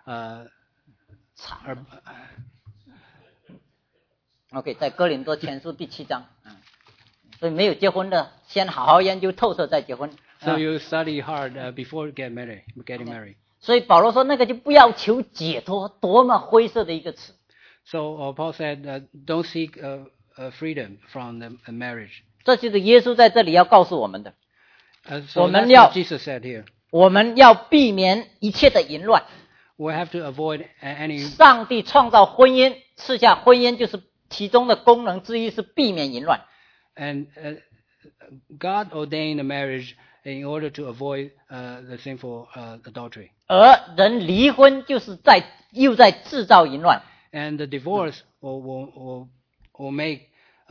OK， 在哥林多前书第7章，所以没有结婚的，先好好研究透彻再结婚。 So you study hard before getting married. 所以保罗说，那个就不要求解脱，多么灰色的一个词。 So Paul said, don't seek freedom from the marriage. 这就是耶稣在这里要告诉我们的。 So that's what Jesus said here. 我们要避免一切的淫乱。 We have to avoid any. 上帝创造婚姻，赐下婚姻就是其中的功能之一是避免淫乱。 And God ordained the marriage in order to avoid the sinful adultery. 而人离婚就是又在制造淫乱。 And the divorce will make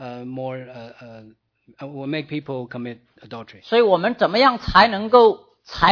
will make people commit adultery. 所以我们怎么样才能够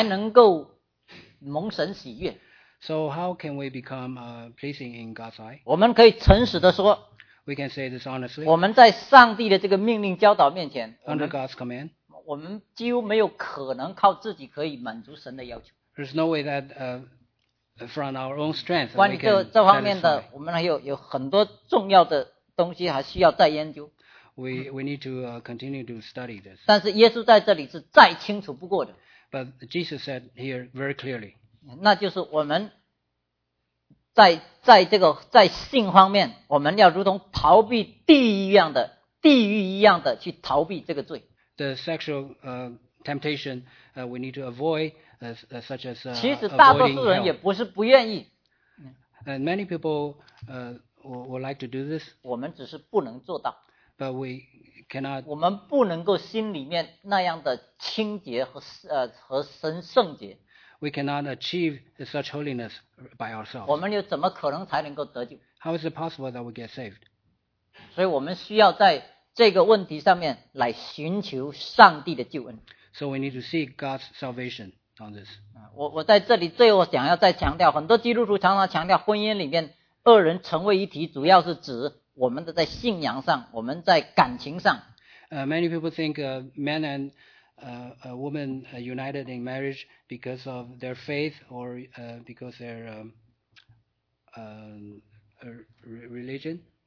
蒙神喜悦？ So how can we become pleasing in God's eye? 我们可以诚实的说， We can say this honestly. 我们在上帝的这个命令教导面前， Under God's command, 我们几乎没有可能靠自己可以满足神的要求。 there's no way that from our own strength 关 we 于 can 这方面的 satisfy. 我们还有很多重要的东西还需要再研究。 We need to continue to study this. 但是耶稣在这里是再清楚不过的。 But Jesus said here very clearly. 那就是我们在性方面，我们要如同逃避地狱一样的去逃避这个罪。 The sexual temptation we need to avoid, such as 其实大多 avoiding 数人也 hell. 不是不愿意， And many people would like to do this, 我们只是不能做到。 but we cannot. 我们不能够心里面那样的清洁和圣洁。 We cannot achieve such holiness by 我 ourselves. 们又怎么可能才能够得救？ How is it possible that we get saved? 所以我们需要在这个问题上面来寻求上帝的救恩。 So we need to seek God's salvation on this. 我在这里最后想要再强调，很多基督徒常常强调婚姻里面二人成为一体，主要是指我们的在信仰上，我们在感情上。 Many people think men and a woman united in marriage because of their faith or because their religion.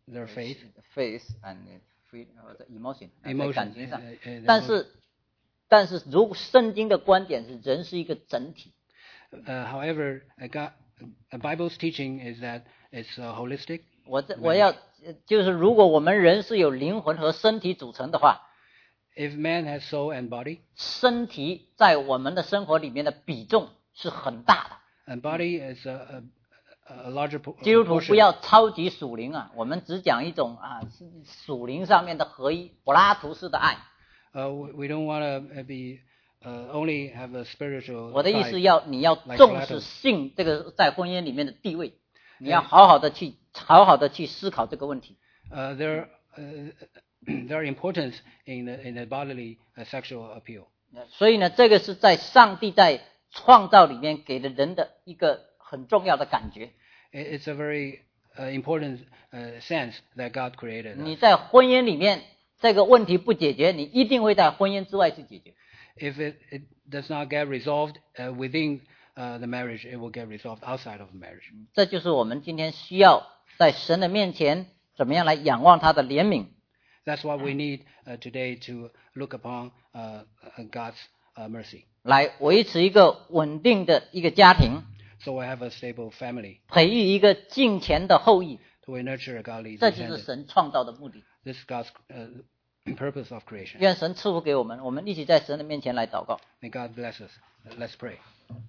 their faith and the emotion 在 emotion 感情上。 the 但是如果圣经的观点是人是一个整体， however, Bible's teaching is that it's holistic. 我要就是如果我们人是有灵魂和身体组成的话， If man has soul and body, 身体在我们的生活里面的比重是很大的。 and body is a larger 基督徒不 portion. 要超级属灵啊，我们只讲一种属灵上面的合一，柏拉图式的爱。 We don't want to be only have a spiritual. 我的意思 side. 你要重视性这个在婚姻里面的地位，你要好好的去思考这个问题。 Their importance in the bodily sexual appeal. 所以呢，这个是在上帝在创造里面给了人的一个很重要的感觉。 It's a very important sense that God created. 你在婚姻里面这个问题不解决，你一定会在婚姻之外去解决。 If it does not get resolved within the marriage, it will get resolved outside of the marriage. 这就是我们今天需要在神的面前怎么样来仰望他的怜悯。 That's what we need today to look upon God's mercy. 来维持一个稳定的一个家庭， So we have a stable family. 培育一个敬虔的后裔， So we nurture a godly 这就是 descendant. 神创造的目的。 This is God's purpose of creation. 愿神赐福给我们，我们一起在神的面前来祷告。 May God bless us. Let's pray.